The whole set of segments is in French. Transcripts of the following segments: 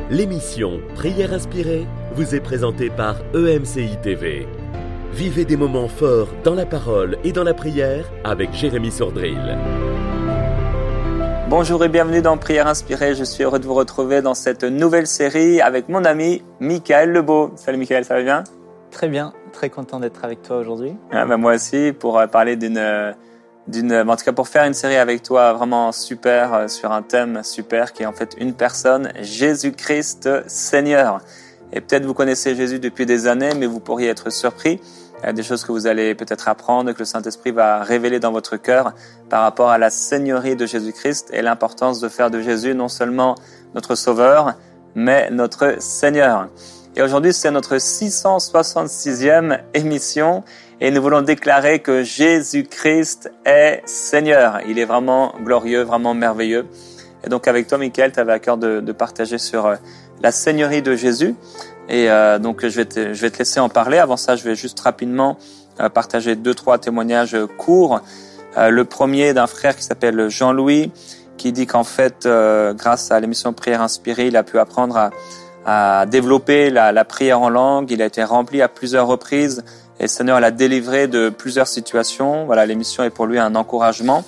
L'émission Prière inspirée vous est présentée par EMCI TV. Vivez des moments forts dans la parole et dans la prière avec Jérémy Sordrill. Bonjour et bienvenue dans Prière inspirée. Je suis heureux de vous retrouver dans cette nouvelle série avec mon ami Michael Lebeau. Salut Michael, ça va bien? Très bien, très content d'être avec toi aujourd'hui. Moi aussi, pour parler en tout cas pour faire une série avec toi vraiment super, sur un thème super qui est en fait une personne, Jésus-Christ Seigneur. Et peut-être vous connaissez Jésus depuis des années, mais vous pourriez être surpris. Il y a des choses que vous allez peut-être apprendre, que le Saint-Esprit va révéler dans votre cœur par rapport à la seigneurie de Jésus-Christ et l'importance de faire de Jésus non seulement notre Sauveur, mais notre Seigneur. Et aujourd'hui, c'est notre 666e émission et nous voulons déclarer que Jésus-Christ est Seigneur. Il est vraiment glorieux, vraiment merveilleux. Et donc avec toi, Michael, tu avais à cœur de partager sur la seigneurie de Jésus. Et donc je vais te laisser en parler. Avant ça, je vais juste rapidement partager 2-3 témoignages courts. Le premier d'un frère qui s'appelle Jean-Louis, qui dit qu'en fait, grâce à l'émission Prière inspirée, il a pu apprendre à développer la prière en langue. Il a été rempli à plusieurs reprises et le Seigneur l'a délivré de plusieurs situations. Voilà, l'émission est pour lui un encouragement.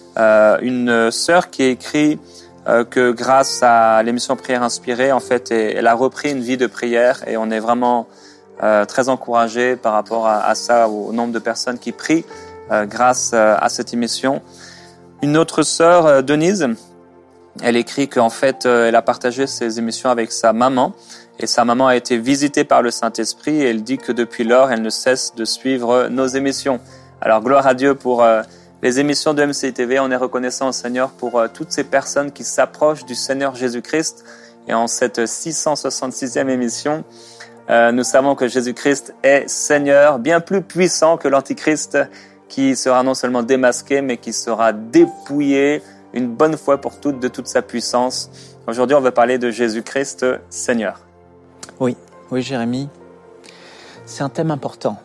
Une sœur qui écrit que grâce à l'émission Prière inspirée, en fait, elle a repris une vie de prière et on est vraiment très encouragé par rapport à ça, au nombre de personnes qui prient grâce à cette émission. Une autre sœur, Denise, elle écrit qu'en fait, elle a partagé ses émissions avec sa maman et sa maman a été visitée par le Saint-Esprit et elle dit que depuis lors, elle ne cesse de suivre nos émissions. Alors, gloire à Dieu pour les émissions de EMCI TV. On est reconnaissant au Seigneur pour toutes ces personnes qui s'approchent du Seigneur Jésus-Christ. Et en cette 666e émission, nous savons que Jésus-Christ est Seigneur, bien plus puissant que l'Antichrist qui sera non seulement démasqué, mais qui sera dépouillé une bonne fois pour toutes de toute sa puissance. Aujourd'hui, on va parler de Jésus-Christ Seigneur. Oui, Jérémy, c'est un thème important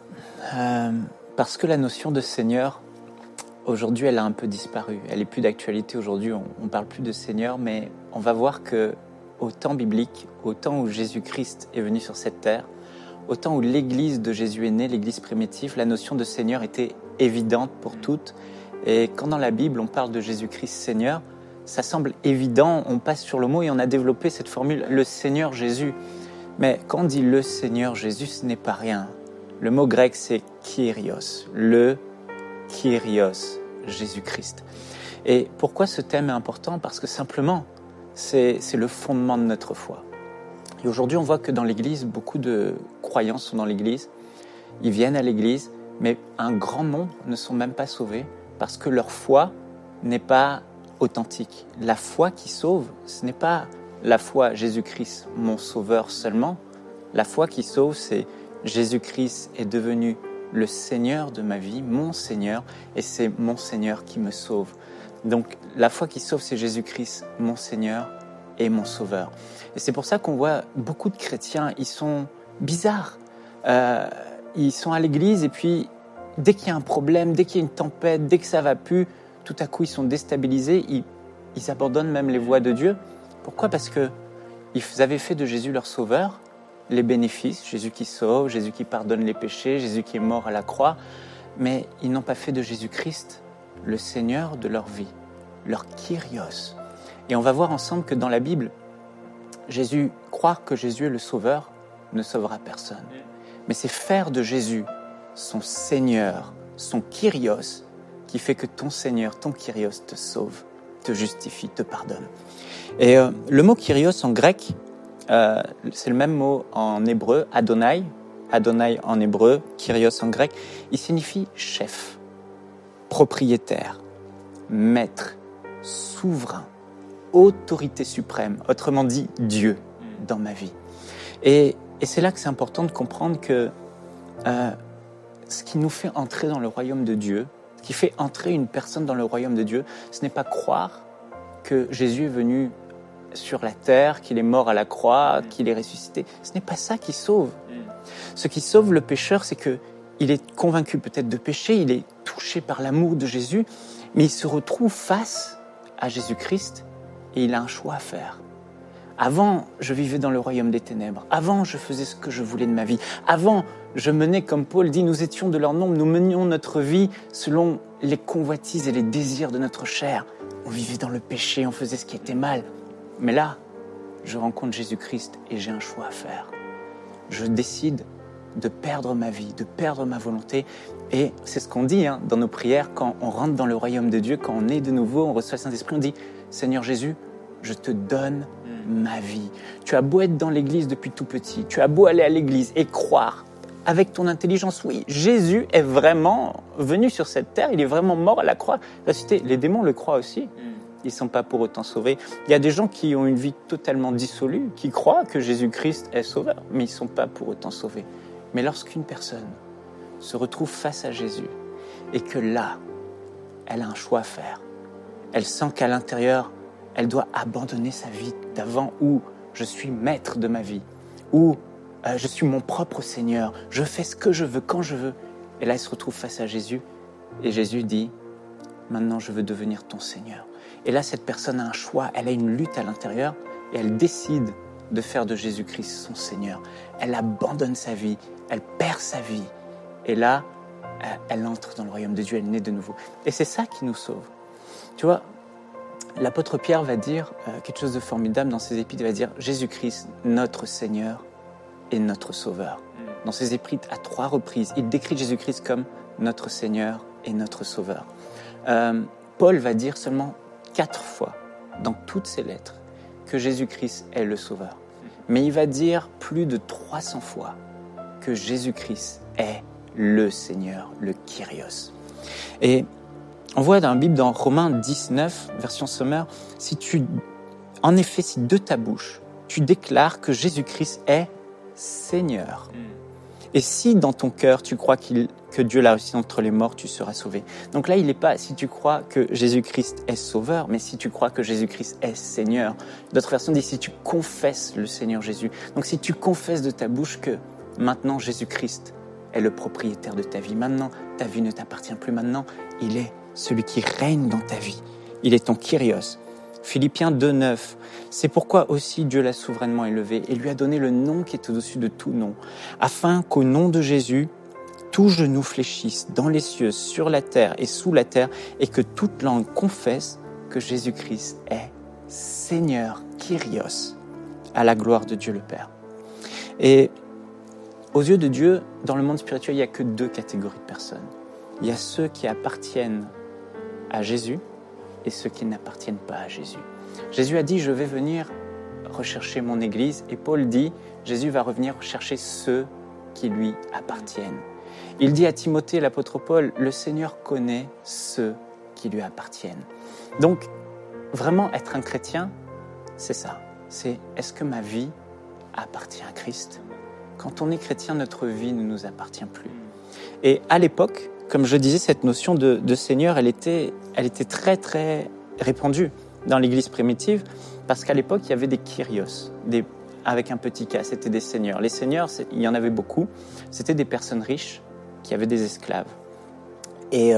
parce que la notion de Seigneur, aujourd'hui, elle a un peu disparu. Elle est plus d'actualité aujourd'hui, on parle plus de Seigneur, mais on va voir que au temps biblique, au temps où Jésus-Christ est venu sur cette terre, au temps où l'Église de Jésus est née, l'Église primitive, la notion de Seigneur était évidente pour toutes. Et quand dans la Bible, on parle de Jésus-Christ Seigneur, ça semble évident, on passe sur le mot et on a développé cette formule, le Seigneur Jésus. Mais quand on dit le Seigneur Jésus, ce n'est pas rien. Le mot grec, c'est Kyrios, le Kyrios, Jésus-Christ. Et pourquoi ce thème est important? Parce que simplement, c'est le fondement de notre foi. Et aujourd'hui, on voit que dans l'Église, beaucoup de croyants sont dans l'Église, ils viennent à l'Église, mais un grand nombre ne sont même pas sauvés parce que leur foi n'est pas authentique. La foi qui sauve, ce n'est pas la foi Jésus-Christ, mon sauveur seulement. La foi qui sauve, c'est Jésus-Christ est devenu le Seigneur de ma vie, mon Seigneur, et c'est mon Seigneur qui me sauve. Donc la foi qui sauve, c'est Jésus-Christ, mon Seigneur et mon Sauveur. Et c'est pour ça qu'on voit beaucoup de chrétiens, ils sont bizarres. Ils sont à l'église et puis dès qu'il y a un problème, dès qu'il y a une tempête, dès que ça va plus, tout à coup ils sont déstabilisés, ils abandonnent même les voies de Dieu. Pourquoi? Parce que ils avaient fait de Jésus leur sauveur, les bénéfices, Jésus qui sauve, Jésus qui pardonne les péchés, Jésus qui est mort à la croix, mais ils n'ont pas fait de Jésus-Christ le Seigneur de leur vie, leur Kyrios. Et on va voir ensemble que dans la Bible, croire que Jésus est le sauveur ne sauvera personne. Mais c'est faire de Jésus son Seigneur, son Kyrios, qui fait que ton Seigneur, ton Kyrios te sauve, te justifie, te pardonne. Et le mot Kyrios en grec, c'est le même mot en hébreu, Adonai. Adonai en hébreu, Kyrios en grec. Il signifie chef, propriétaire, maître, souverain, autorité suprême, autrement dit Dieu dans ma vie. Et c'est là que c'est important de comprendre que ce qui nous fait entrer dans le royaume de Dieu, ce qui fait entrer une personne dans le royaume de Dieu, ce n'est pas croire que Jésus est venu sur la terre, qu'il est mort à la croix, qu'il est ressuscité. Ce n'est pas ça qui sauve. Ce qui sauve le pécheur, c'est qu'il est convaincu peut-être de péché, il est touché par l'amour de Jésus, mais il se retrouve face à Jésus-Christ et il a un choix à faire. Avant, je vivais dans le royaume des ténèbres. Avant, je faisais ce que je voulais de ma vie. Avant, je menais, comme Paul dit, nous étions de leur nombre, nous menions notre vie selon les convoitises et les désirs de notre chair. On vivait dans le péché, on faisait ce qui était mal. Mais là, je rencontre Jésus-Christ et j'ai un choix à faire. Je décide de perdre ma vie, de perdre ma volonté. Et c'est ce qu'on dit dans nos prières quand on rentre dans le royaume de Dieu, quand on est de nouveau, on reçoit le Saint-Esprit, on dit « Seigneur Jésus, je te donne ma vie. Tu as beau être dans l'église depuis tout petit, tu as beau aller à l'église et croire avec ton intelligence, oui, Jésus est vraiment venu sur cette terre, il est vraiment mort à la croix, ressuscité. Les démons le croient aussi. Ils ne sont pas pour autant sauvés. Il y a des gens qui ont une vie totalement dissolue, qui croient que Jésus-Christ est sauveur, mais ils ne sont pas pour autant sauvés. Mais lorsqu'une personne se retrouve face à Jésus et que là, elle a un choix à faire, elle sent qu'à l'intérieur, elle doit abandonner sa vie d'avant où je suis maître de ma vie, où je suis mon propre Seigneur, je fais ce que je veux, quand je veux. Et là, elle se retrouve face à Jésus et Jésus dit « Maintenant, je veux devenir ton Seigneur ». Et là, cette personne a un choix, elle a une lutte à l'intérieur et elle décide de faire de Jésus-Christ son Seigneur. Elle abandonne sa vie, elle perd sa vie. Et là, elle entre dans le royaume de Dieu, elle naît de nouveau. Et c'est ça qui nous sauve. Tu vois, l'apôtre Pierre va dire quelque chose de formidable dans ses épîtres. Il va dire « Jésus-Christ, notre Seigneur et notre Sauveur ». Dans ses épîtres, à 3 reprises, il décrit Jésus-Christ comme notre Seigneur et notre Sauveur. Paul va dire seulement 4 fois dans toutes ses lettres que Jésus-Christ est le Sauveur. Mais il va dire plus de 300 fois que Jésus-Christ est le Seigneur, le Kyrios. Et on voit dans la Bible, dans Romains 19, version Sommer, si de ta bouche, tu déclares que Jésus-Christ est Seigneur. Et si dans ton cœur, tu crois que Dieu l'a ressuscité entre les morts, tu seras sauvé. Donc là, il n'est pas si tu crois que Jésus-Christ est sauveur, mais si tu crois que Jésus-Christ est Seigneur. D'autres versions disent si tu confesses le Seigneur Jésus. Donc si tu confesses de ta bouche que maintenant Jésus-Christ est le propriétaire de ta vie. Maintenant, ta vie ne t'appartient plus. Maintenant, il est celui qui règne dans ta vie. Il est ton Kyrios. Philippiens 2,9. C'est pourquoi aussi Dieu l'a souverainement élevé et lui a donné le nom qui est au-dessus de tout nom, afin qu'au nom de Jésus, tout genou fléchisse dans les cieux, sur la terre et sous la terre, et que toute langue confesse que Jésus-Christ est Seigneur, Kyrios, à la gloire de Dieu le Père. Et aux yeux de Dieu, dans le monde spirituel, il n'y a que 2 catégories de personnes. Il y a ceux qui appartiennent à Jésus et ceux qui n'appartiennent pas à Jésus. Jésus a dit « Je vais venir rechercher mon Église » et Paul dit « Jésus va revenir chercher ceux qui lui appartiennent ». Il dit à Timothée, l'apôtre Paul, « Le Seigneur connaît ceux qui lui appartiennent ». Donc, vraiment être un chrétien, c'est ça. C'est « Est-ce que ma vie appartient à Christ ?» Quand on est chrétien, notre vie ne nous appartient plus. Et à l'époque, comme je disais, cette notion de Seigneur, elle était très, très répandue dans l'Église primitive, parce qu'à l'époque, il y avait des Kyrios, avec un petit K, c'était des seigneurs. Les seigneurs, il y en avait beaucoup, c'était des personnes riches qui avaient des esclaves. Et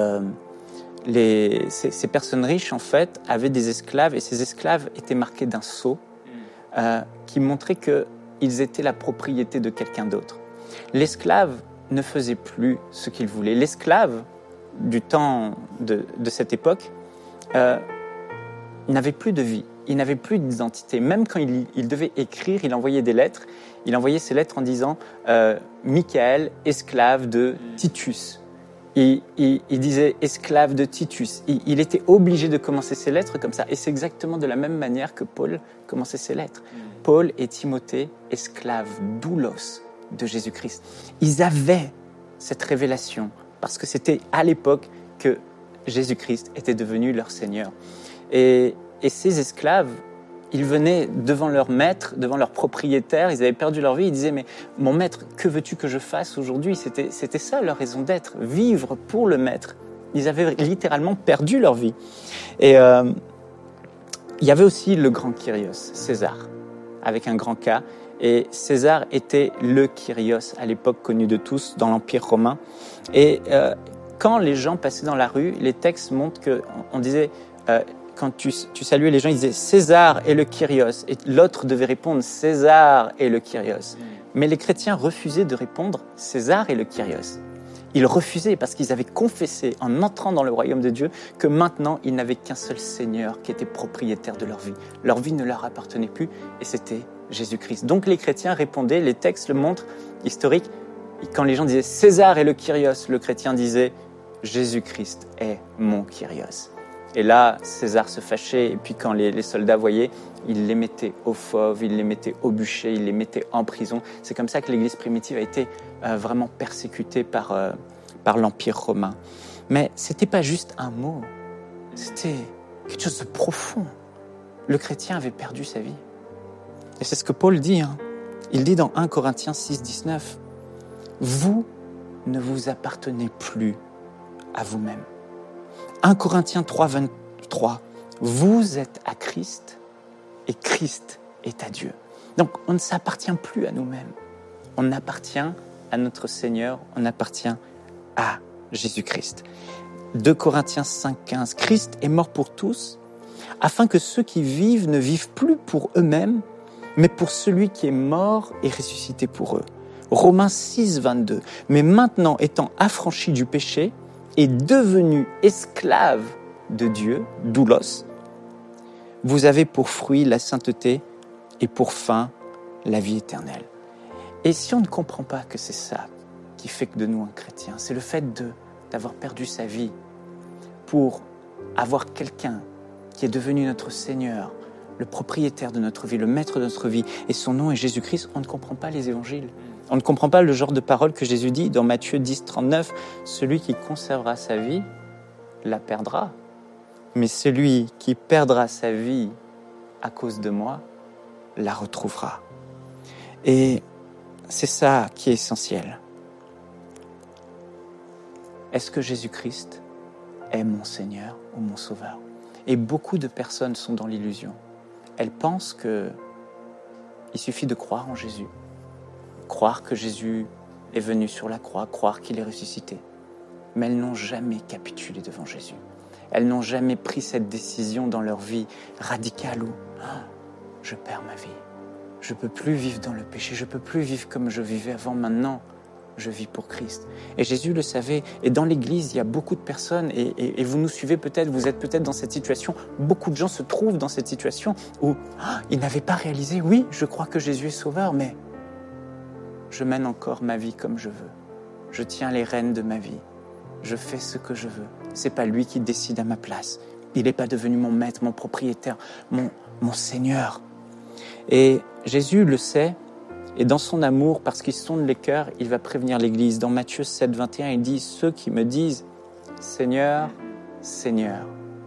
ces personnes riches, en fait, avaient des esclaves, et ces esclaves étaient marqués d'un sceau qui montrait qu'ils étaient la propriété de quelqu'un d'autre. L'esclave ne faisait plus ce qu'il voulait. L'esclave du temps de cette époque n'avait plus de vie, il n'avait plus d'identité. Même quand il devait écrire, il envoyait des lettres. Il envoyait ces lettres en disant « Michael, esclave de Titus ». Il disait « esclave de Titus ». Il était obligé de commencer ses lettres comme ça. Et c'est exactement de la même manière que Paul commençait ses lettres. Paul et Timothée, esclaves doulos de Jésus-Christ. Ils avaient cette révélation parce que c'était à l'époque que Jésus-Christ était devenu leur Seigneur. Et ces esclaves, ils venaient devant leur maître, devant leur propriétaire, ils avaient perdu leur vie, ils disaient « Mais mon maître, que veux-tu que je fasse aujourd'hui ?» C'était ça leur raison d'être, vivre pour le maître. Ils avaient littéralement perdu leur vie. Et il y avait aussi le grand Kyrios, César, avec un grand K. Et César était le Kyrios à l'époque connu de tous dans l'Empire romain. Et quand les gens passaient dans la rue, les textes montrent qu'on disait quand tu saluais les gens, ils disaient César et le Kyrios. Et l'autre devait répondre César et le Kyrios. Mais les chrétiens refusaient de répondre César et le Kyrios. Ils refusaient parce qu'ils avaient confessé en entrant dans le royaume de Dieu que maintenant ils n'avaient qu'un seul Seigneur qui était propriétaire de leur vie. Leur vie ne leur appartenait plus et c'était Jésus-Christ. Donc les chrétiens répondaient, les textes le montrent, historiques, quand les gens disaient César et le Kyrios, le chrétien disait Jésus-Christ est mon Kyrios. Et là, César se fâchait et puis quand les soldats voyaient, ils les mettaient au fauve, ils les mettaient au bûcher, ils les mettaient en prison. C'est comme ça que l'Église primitive a été vraiment persécutée par l'Empire romain. Mais ce n'était pas juste un mot, c'était quelque chose de profond. Le chrétien avait perdu sa vie. Et c'est ce que Paul dit. Il dit dans 1 Corinthiens 6, 19, « Vous ne vous appartenez plus à vous-même. » 1 Corinthiens 3, 23, « Vous êtes à Christ et Christ est à Dieu. » Donc, on ne s'appartient plus à nous-mêmes. On appartient à notre Seigneur, on appartient à Jésus-Christ. 2 Corinthiens 5, 15, « Christ est mort pour tous, afin que ceux qui vivent ne vivent plus pour eux-mêmes, mais pour celui qui est mort et ressuscité pour eux. » Romains 6, 22, « Mais maintenant, étant affranchis du péché et devenus esclaves de Dieu, doulos, vous avez pour fruit la sainteté et pour fin la vie éternelle. » Et si on ne comprend pas que c'est ça qui fait de nous un chrétien, c'est le fait d'avoir perdu sa vie pour avoir quelqu'un qui est devenu notre Seigneur, le propriétaire de notre vie, le maître de notre vie, et son nom est Jésus-Christ, on ne comprend pas les évangiles. On ne comprend pas le genre de paroles que Jésus dit dans Matthieu 10, 39. « Celui qui conservera sa vie la perdra, mais celui qui perdra sa vie à cause de moi la retrouvera. » Et c'est ça qui est essentiel. Est-ce que Jésus-Christ est mon Seigneur ou mon Sauveur ? Et beaucoup de personnes sont dans l'illusion. Elles pensent qu'il suffit de croire en Jésus, croire que Jésus est venu sur la croix, croire qu'il est ressuscité. Mais elles n'ont jamais capitulé devant Jésus. Elles n'ont jamais pris cette décision dans leur vie radicale où je perds ma vie. Je ne peux plus vivre dans le péché, je ne peux plus vivre comme je vivais avant. Maintenant, je vis pour Christ. Et Jésus le savait. Et dans l'Église, il y a beaucoup de personnes, et vous nous suivez peut-être, vous êtes peut-être dans cette situation. Beaucoup de gens se trouvent dans cette situation où ils n'avaient pas réalisé, oui, je crois que Jésus est sauveur, mais je mène encore ma vie comme je veux. Je tiens les rênes de ma vie. Je fais ce que je veux. C'est pas lui qui décide à ma place. Il n'est pas devenu mon maître, mon propriétaire, mon Seigneur. Et Jésus le sait, et dans son amour, parce qu'il sonde les cœurs, il va prévenir l'Église. Dans Matthieu 7, 21, il dit « Ceux qui me disent « Seigneur, Seigneur »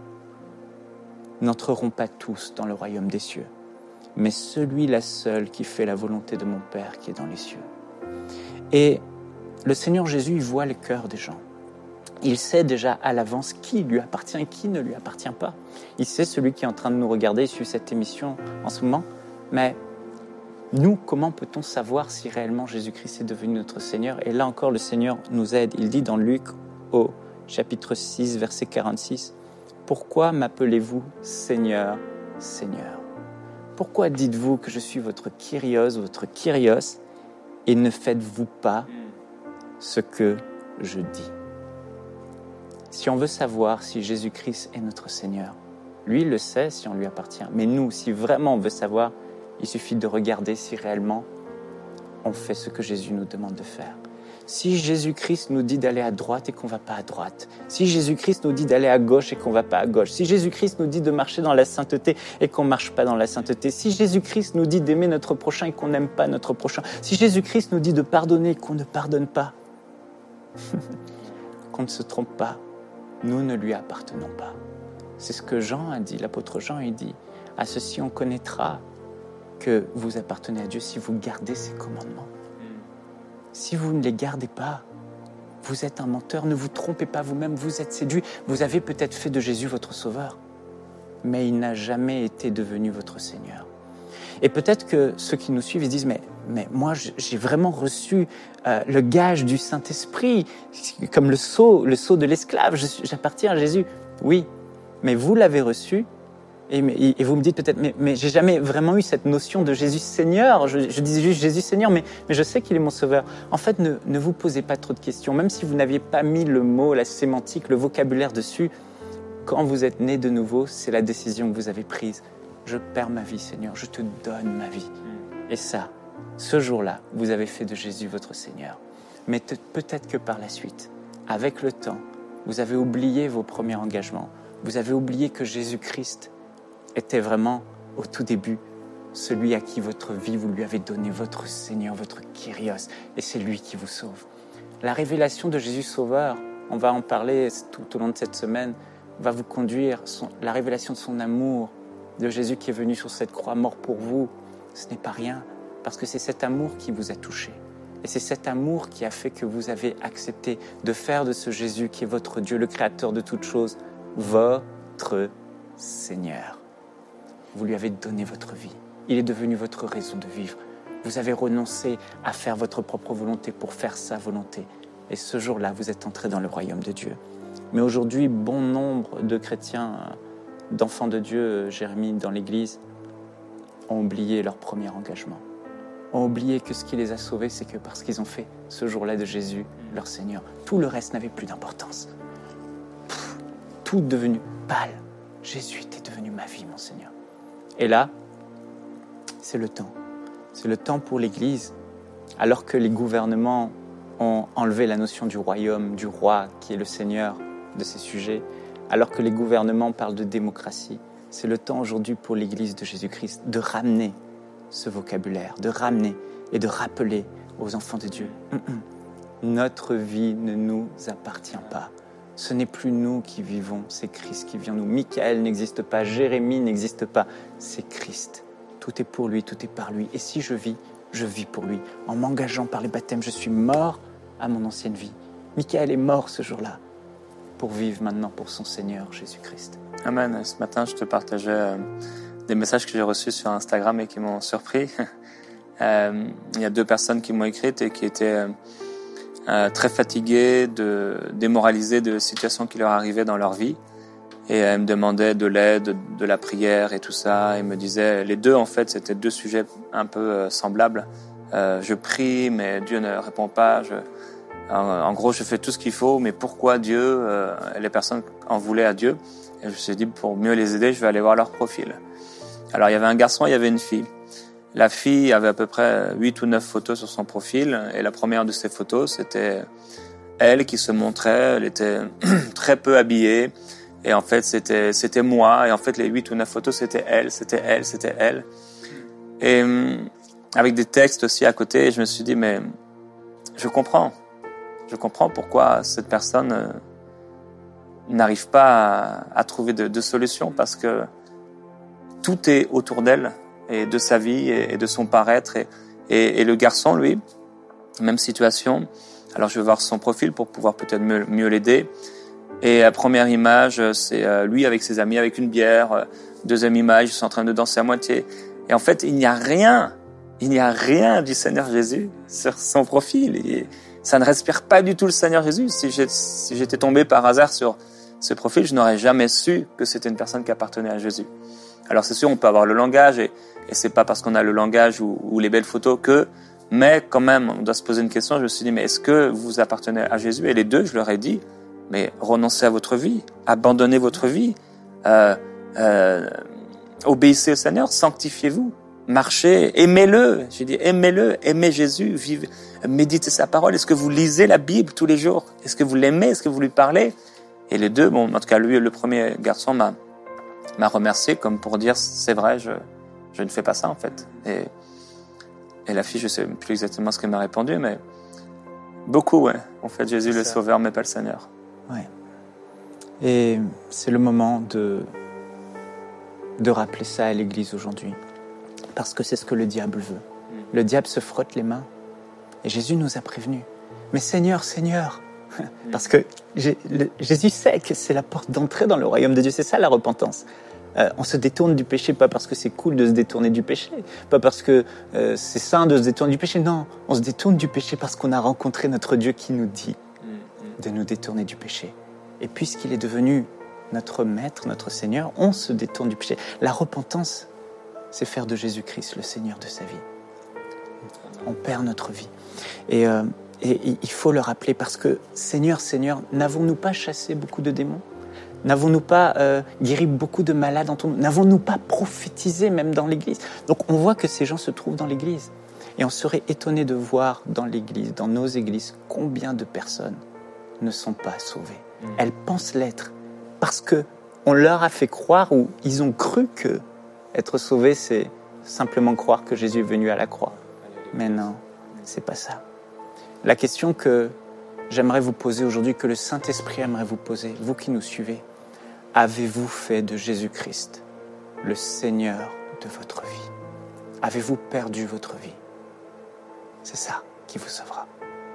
n'entreront pas tous dans le royaume des cieux, mais celui-là seul qui fait la volonté de mon Père qui est dans les cieux. » Et le Seigneur Jésus, il voit le cœur des gens. Il sait déjà à l'avance qui lui appartient et qui ne lui appartient pas. Il sait celui qui est en train de nous regarder, suit cette émission en ce moment. Mais nous, comment peut-on savoir si réellement Jésus-Christ est devenu notre Seigneur ? Et là encore, le Seigneur nous aide. Il dit dans Luc, au chapitre 6, verset 46, « Pourquoi m'appelez-vous Seigneur, Seigneur ? Pourquoi dites-vous que je suis votre Kyrios, votre Kyrios, et ne faites-vous pas ce que je dis ?» Si on veut savoir si Jésus-Christ est notre Seigneur, lui il le sait si on lui appartient. Mais nous, si vraiment on veut savoir, il suffit de regarder si réellement on fait ce que Jésus nous demande de faire. Si Jésus-Christ nous dit d'aller à droite et qu'on ne va pas à droite, si Jésus-Christ nous dit d'aller à gauche et qu'on ne va pas à gauche, si Jésus-Christ nous dit de marcher dans la sainteté et qu'on ne marche pas dans la sainteté, si Jésus-Christ nous dit d'aimer notre prochain et qu'on n'aime pas notre prochain, si Jésus-Christ nous dit de pardonner et qu'on ne pardonne pas, qu'on ne se trompe pas, nous ne lui appartenons pas. C'est ce que Jean a dit, l'apôtre Jean, il dit, « À ceci on connaîtra que vous appartenez à Dieu si vous gardez ses commandements. » Si vous ne les gardez pas, vous êtes un menteur, ne vous trompez pas vous-même, vous êtes séduit, vous avez peut-être fait de Jésus votre sauveur, mais il n'a jamais été devenu votre Seigneur. Et peut-être que ceux qui nous suivent, ils disent, mais moi j'ai vraiment reçu le gage du Saint-Esprit, comme le sceau de l'esclave, j'appartiens à Jésus. Oui, mais vous l'avez reçu, Et vous me dites peut-être, mais j'ai jamais vraiment eu cette notion de Jésus Seigneur. Je dis juste Jésus Seigneur, mais je sais qu'il est mon sauveur. En fait, ne vous posez pas trop de questions. Même si vous n'aviez pas mis le mot, la sémantique, le vocabulaire dessus, quand vous êtes né de nouveau, c'est la décision que vous avez prise. Je perds ma vie, Seigneur, je te donne ma vie. Et ça, ce jour-là, vous avez fait de Jésus votre Seigneur. Mais peut-être que par la suite, avec le temps, vous avez oublié vos premiers engagements. Vous avez oublié que Jésus-Christ était vraiment, au tout début, celui à qui votre vie, vous lui avez donné votre Seigneur, votre Kyrios, et c'est lui qui vous sauve. La révélation de Jésus Sauveur, on va en parler tout au long de cette semaine, va vous conduire, la révélation de son amour, de Jésus qui est venu sur cette croix, mort pour vous, ce n'est pas rien, parce que c'est cet amour qui vous a touché. Et c'est cet amour qui a fait que vous avez accepté de faire de ce Jésus qui est votre Dieu, le Créateur de toutes choses, votre Seigneur. Vous lui avez donné votre vie. Il est devenu votre raison de vivre. Vous avez renoncé à faire votre propre volonté pour faire sa volonté. Et ce jour-là, vous êtes entré dans le royaume de Dieu. Mais aujourd'hui, bon nombre de chrétiens, d'enfants de Dieu, Jérémie, dans l'Église, ont oublié leur premier engagement. Ont oublié que ce qui les a sauvés, c'est que parce qu'ils ont fait ce jour-là de Jésus, leur Seigneur. Tout le reste n'avait plus d'importance. Tout devenu pâle. Jésus était devenu ma vie, mon Seigneur. Et là, c'est le temps. C'est le temps pour l'Église, alors que les gouvernements ont enlevé la notion du royaume, du roi, qui est le Seigneur de ces sujets, alors que les gouvernements parlent de démocratie. C'est le temps aujourd'hui pour l'Église de Jésus-Christ de ramener ce vocabulaire, de ramener et de rappeler aux enfants de Dieu. Notre vie ne nous appartient pas. Ce n'est plus nous qui vivons, c'est Christ qui vit en nous. Michael n'existe pas, Jérémie n'existe pas, c'est Christ. Tout est pour lui, tout est par lui. Et si je vis pour lui. En m'engageant par les baptêmes, je suis mort à mon ancienne vie. Michael est mort ce jour-là pour vivre maintenant pour son Seigneur Jésus-Christ. Amen. Ce matin, je te partageais des messages que j'ai reçus sur Instagram et qui m'ont surpris. Il y a 2 personnes qui m'ont écrit et qui étaient très fatiguées, démoralisées de situations qui leur arrivaient dans leur vie. Et elles me demandaient de l'aide, de la prière et tout ça. Et me disaient, les 2 en fait, c'était 2 sujets un peu semblables. Je prie, mais Dieu ne répond pas. En gros, je fais tout ce qu'il faut, mais pourquoi Dieu les personnes en voulaient à Dieu. Et je me suis dit, pour mieux les aider, je vais aller voir leur profil. Alors, il y avait un garçon, il y avait une fille. La fille avait à peu près 8 ou 9 photos sur son profil. Et la première de ces photos, c'était elle qui se montrait. Elle était très peu habillée. Et en fait, c'était moi. Et en fait, les 8 ou 9 photos, c'était elle. Et avec des textes aussi à côté, je me suis dit, mais je comprends pourquoi cette personne n'arrive pas à trouver de solution, parce que tout est autour d'elle et de sa vie et de son paraître. Et le garçon, lui, même situation. Alors, je vais voir son profil pour pouvoir peut-être mieux l'aider. Et la première image, c'est lui avec ses amis avec une bière. Deuxième image, ils sont en train de danser à moitié. Et en fait, il n'y a rien du Seigneur Jésus sur son profil. Et ça ne respire pas du tout le Seigneur Jésus. Si j'étais tombé par hasard sur ce profil, je n'aurais jamais su que c'était une personne qui appartenait à Jésus. Alors c'est sûr, on peut avoir le langage, et c'est pas parce qu'on a le langage ou les belles photos mais quand même, on doit se poser une question. Je me suis dit, mais est-ce que vous appartenez à Jésus? Et les 2, je leur ai dit, mais renoncez à votre vie, abandonnez votre vie, obéissez au Seigneur, sanctifiez-vous, marchez, aimez-le. J'ai dit, aimez-le, aimez Jésus, vivez, méditez sa parole. Est-ce que vous lisez la Bible tous les jours? Est-ce que vous l'aimez? Est-ce que vous lui parlez? Et les 2, en tout cas, lui, le premier garçon m'a remercié comme pour dire, c'est vrai, je ne fais pas ça en fait. Et la fille, je sais plus exactement ce qu'elle m'a répondu, mais beaucoup, ouais. En fait, Jésus le Sauveur, mais pas le Seigneur. Ouais. Et c'est le moment de rappeler ça à l'Église aujourd'hui, parce que c'est ce que le diable veut. Le diable se frotte les mains, et Jésus nous a prévenus. Mais Seigneur, Seigneur, parce que Jésus sait que c'est la porte d'entrée dans le royaume de Dieu. C'est ça la repentance. On se détourne du péché, pas parce que c'est cool de se détourner du péché, pas parce que c'est sain de se détourner du péché. Non, on se détourne du péché parce qu'on a rencontré notre Dieu qui nous dit de nous détourner du péché. Et puisqu'il est devenu notre Maître, notre Seigneur, on se détourne du péché. La repentance, c'est faire de Jésus-Christ le Seigneur de sa vie. On perd notre vie. Et il faut le rappeler parce que, Seigneur, Seigneur, n'avons-nous pas chassé beaucoup de démons ? N'avons-nous pas guéri beaucoup de malades en ton nom ? N'avons-nous pas prophétisé même dans l'église ? Donc on voit que ces gens se trouvent dans l'église. Et on serait étonné de voir dans l'église, dans nos églises, combien de personnes ne sont pas sauvées. Elles pensent l'être parce qu'on leur a fait croire ou ils ont cru que être sauvés, c'est simplement croire que Jésus est venu à la croix. Mais non, c'est pas ça. La question que j'aimerais vous poser aujourd'hui, que le Saint-Esprit aimerait vous poser, vous qui nous suivez, avez-vous fait de Jésus-Christ le Seigneur de votre vie ? Avez-vous perdu votre vie ? C'est ça qui vous sauvera.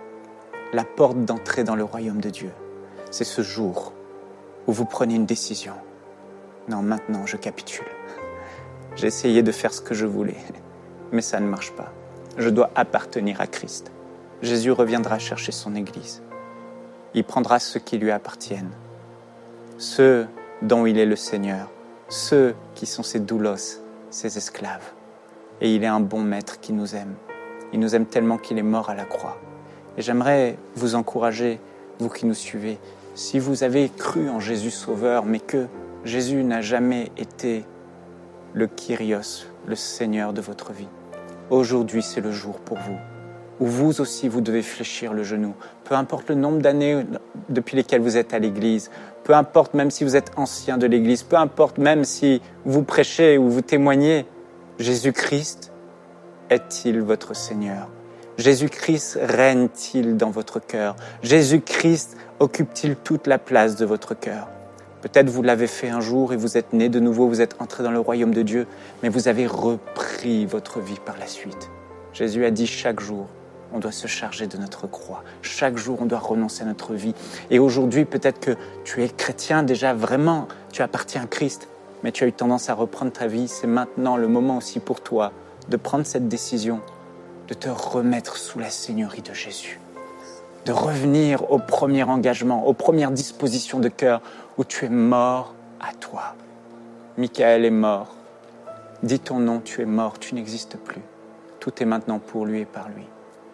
La porte d'entrée dans le royaume de Dieu, c'est ce jour où vous prenez une décision. Non, maintenant, je capitule. J'ai essayé de faire ce que je voulais, mais ça ne marche pas. Je dois appartenir à Christ. Jésus reviendra chercher son Église. Il prendra ceux qui lui appartiennent, ceux dont il est le Seigneur, ceux qui sont ses doulos, ses esclaves. Et il est un bon maître qui nous aime. Il nous aime tellement qu'il est mort à la croix. Et j'aimerais vous encourager, vous qui nous suivez, si vous avez cru en Jésus Sauveur, mais que Jésus n'a jamais été le Kyrios, le Seigneur de votre vie, aujourd'hui c'est le jour pour vous, où vous aussi vous devez fléchir le genou. Peu importe le nombre d'années depuis lesquelles vous êtes à l'église, peu importe même si vous êtes ancien de l'église, peu importe même si vous prêchez ou vous témoignez, Jésus-Christ est-il votre Seigneur ? Jésus-Christ règne-t-il dans votre cœur ? Jésus-Christ occupe-t-il toute la place de votre cœur ? Peut-être vous l'avez fait un jour et vous êtes né de nouveau, vous êtes entré dans le royaume de Dieu, mais vous avez repris votre vie par la suite. Jésus a dit chaque jour, on doit se charger de notre croix. Chaque jour, on doit renoncer à notre vie. Et aujourd'hui, peut-être que tu es chrétien déjà vraiment, tu appartiens à Christ, mais tu as eu tendance à reprendre ta vie. C'est maintenant le moment aussi pour toi de prendre cette décision, de te remettre sous la seigneurie de Jésus, de revenir au premier engagement, aux premières dispositions de cœur où tu es mort à toi. Michael est mort. Dis ton nom, tu es mort, tu n'existes plus. Tout est maintenant pour lui et par lui.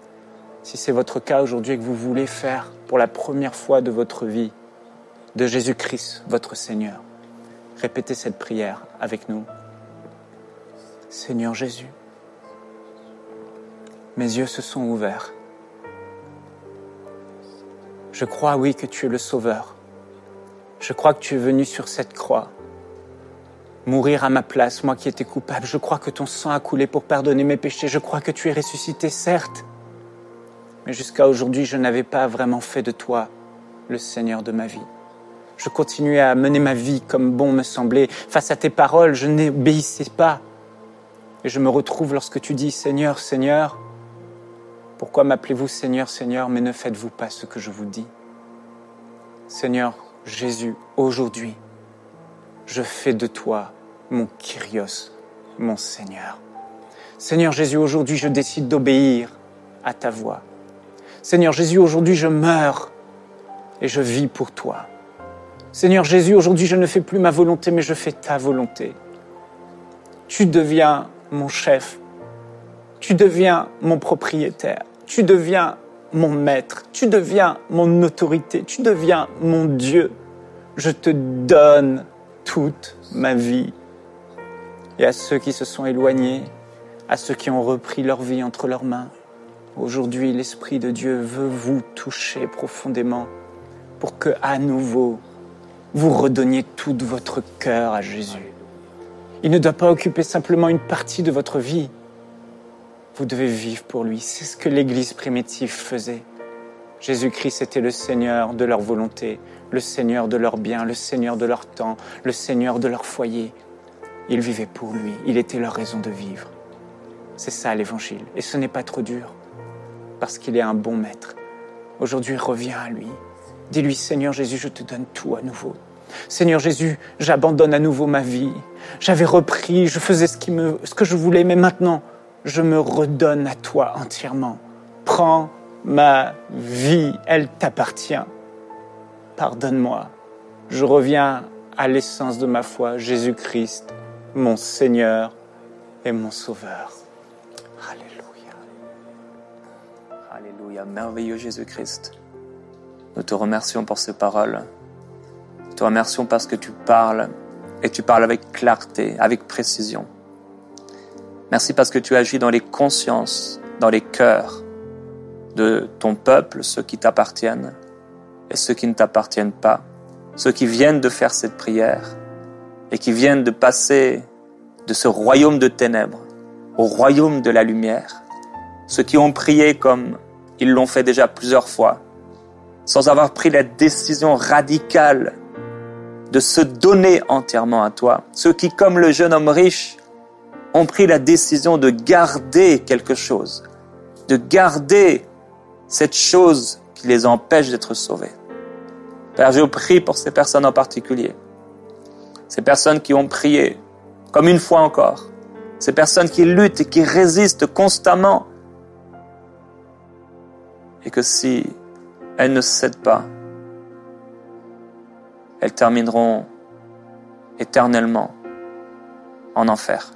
Si c'est votre cas aujourd'hui et que vous voulez faire pour la première fois de votre vie de Jésus-Christ, votre Seigneur, répétez cette prière avec nous. Seigneur Jésus, mes yeux se sont ouverts. Je crois, oui, que tu es le Sauveur. Je crois que tu es venu sur cette croix, mourir à ma place, moi qui étais coupable. Je crois que ton sang a coulé pour pardonner mes péchés. Je crois que tu es ressuscité, certes. Mais jusqu'à aujourd'hui, je n'avais pas vraiment fait de toi le Seigneur de ma vie. Je continuais à mener ma vie comme bon me semblait. Face à tes paroles, je n'obéissais pas. Et je me retrouve lorsque tu dis « Seigneur, Seigneur ». Pourquoi m'appelez-vous Seigneur, Seigneur, mais ne faites-vous pas ce que je vous dis ? Seigneur Jésus, aujourd'hui, je fais de toi mon Kyrios, mon Seigneur. Seigneur Jésus, aujourd'hui, je décide d'obéir à ta voix. Seigneur Jésus, aujourd'hui, je meurs et je vis pour toi. Seigneur Jésus, aujourd'hui, je ne fais plus ma volonté, mais je fais ta volonté. Tu deviens mon chef. Tu deviens mon propriétaire. Tu deviens mon maître. Tu deviens mon autorité. Tu deviens mon Dieu. Je te donne toute ma vie. Et à ceux qui se sont éloignés, à ceux qui ont repris leur vie entre leurs mains, aujourd'hui, l'Esprit de Dieu veut vous toucher profondément pour que, à nouveau, vous redonniez tout votre cœur à Jésus. Il ne doit pas occuper simplement une partie de votre vie. Vous devez vivre pour lui. C'est ce que l'Église primitive faisait. Jésus-Christ était le Seigneur de leur volonté, le Seigneur de leurs biens, le Seigneur de leur temps, le Seigneur de leur foyer. Ils vivaient pour lui. Il était leur raison de vivre. C'est ça l'Évangile. Et ce n'est pas trop dur, parce qu'il est un bon maître. Aujourd'hui, reviens à lui. Dis-lui, Seigneur Jésus, je te donne tout à nouveau. Seigneur Jésus, j'abandonne à nouveau ma vie. J'avais repris, je faisais ce que je voulais, mais maintenant, je me redonne à toi entièrement. Prends ma vie, elle t'appartient. Pardonne-moi. Je reviens à l'essence de ma foi, Jésus-Christ, mon Seigneur et mon Sauveur. Alléluia. Alléluia, merveilleux Jésus-Christ. Nous te remercions pour ces paroles. Nous te remercions parce que tu parles, et tu parles avec clarté, avec précision. Merci parce que tu agis dans les consciences, dans les cœurs de ton peuple, ceux qui t'appartiennent et ceux qui ne t'appartiennent pas, ceux qui viennent de faire cette prière et qui viennent de passer de ce royaume de ténèbres au royaume de la lumière, ceux qui ont prié comme ils l'ont fait déjà plusieurs fois, sans avoir pris la décision radicale de se donner entièrement à toi, ceux qui, comme le jeune homme riche, ont pris la décision de garder quelque chose, de garder cette chose qui les empêche d'être sauvés. Père, je prie pour ces personnes en particulier, ces personnes qui ont prié, comme une fois encore, ces personnes qui luttent et qui résistent constamment, et que si elles ne cèdent pas, elles termineront éternellement en enfer.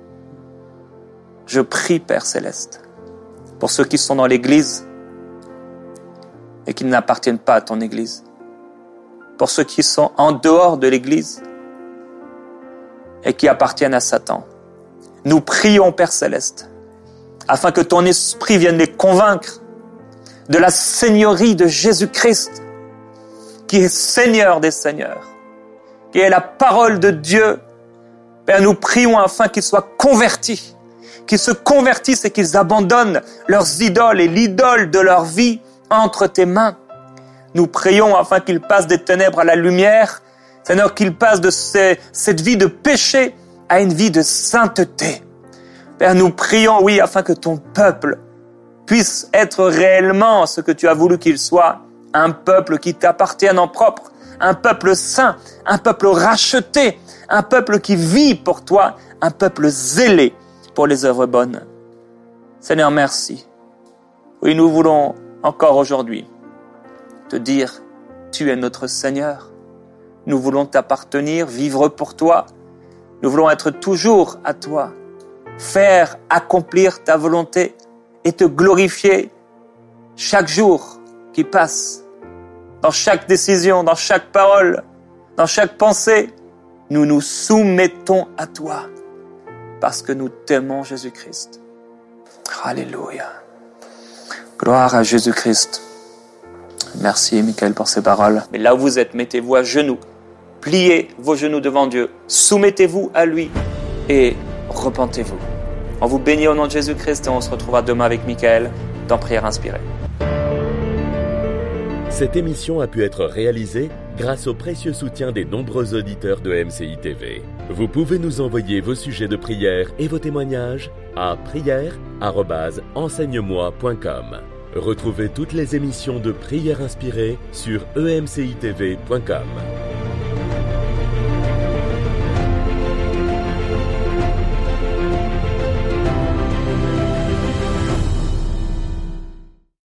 Je prie, Père Céleste, pour ceux qui sont dans l'Église et qui n'appartiennent pas à ton Église, pour ceux qui sont en dehors de l'Église et qui appartiennent à Satan. Nous prions, Père Céleste, afin que ton esprit vienne les convaincre de la seigneurie de Jésus-Christ, qui est Seigneur des Seigneurs, qui est la parole de Dieu. Père, nous prions afin qu'ils soient convertis, qu'ils se convertissent et qu'ils abandonnent leurs idoles et l'idole de leur vie entre tes mains. Nous prions afin qu'ils passent des ténèbres à la lumière, Seigneur, qu'ils passent de cette vie de péché à une vie de sainteté. Père, nous prions, oui, afin que ton peuple puisse être réellement ce que tu as voulu qu'il soit, un peuple qui t'appartienne en propre, un peuple saint, un peuple racheté, un peuple qui vit pour toi, un peuple zélé pour les œuvres bonnes. Seigneur, merci. Oui, nous voulons encore aujourd'hui te dire, tu es notre Seigneur. Nous voulons t'appartenir, vivre pour toi. Nous voulons être toujours à toi, faire accomplir ta volonté et te glorifier chaque jour qui passe. Dans chaque décision, dans chaque parole, dans chaque pensée, nous nous soumettons à toi parce que nous t'aimons, Jésus-Christ. Alléluia. Gloire à Jésus-Christ. Merci, Michael, pour ces paroles. Mais là où vous êtes, mettez-vous à genoux. Pliez vos genoux devant Dieu. Soumettez-vous à lui et repentez-vous. On vous bénit au nom de Jésus-Christ et on se retrouvera demain avec Michael dans Prière Inspirée. Cette émission a pu être réalisée grâce au précieux soutien des nombreux auditeurs de MCI TV. Vous pouvez nous envoyer vos sujets de prière et vos témoignages à prière@enseigne-moi.com. Retrouvez toutes les émissions de Prière Inspirée sur emcitv.com.